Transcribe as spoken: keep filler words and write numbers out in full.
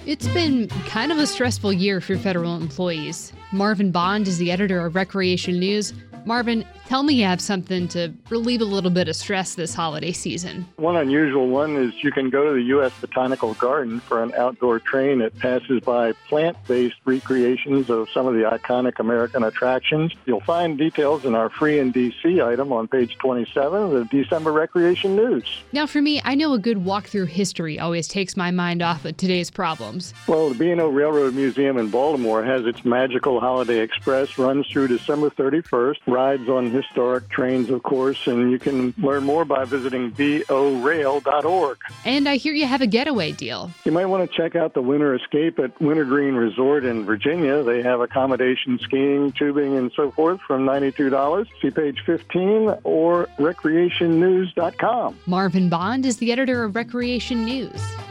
It's been kind of a stressful year for federal employees. Marvin Bond is the editor of Recreation News. Marvin, tell me you have something to relieve a little bit of stress this holiday season. One unusual one is you can go to the U S Botanical Garden for an outdoor train that passes by plant-based recreations of some of the iconic American attractions. You'll find details in our Free in D C item on page twenty-seven of the December Recreation News. Now, for me, I know a good walk through history always takes my mind off of today's problems. Well, the B and O Railroad Museum in Baltimore has its magical Holiday Express, runs through December thirty-first, rides on historic trains, of course, and you can learn more by visiting b o rail dot org. And I hear you have a getaway deal. You might want to check out the Winter Escape at Wintergreen Resort in Virginia. They have accommodation, skiing, tubing, and so forth from ninety-two dollars. See page fifteen or recreation news dot com. Marvin Bond is the editor of Recreation News.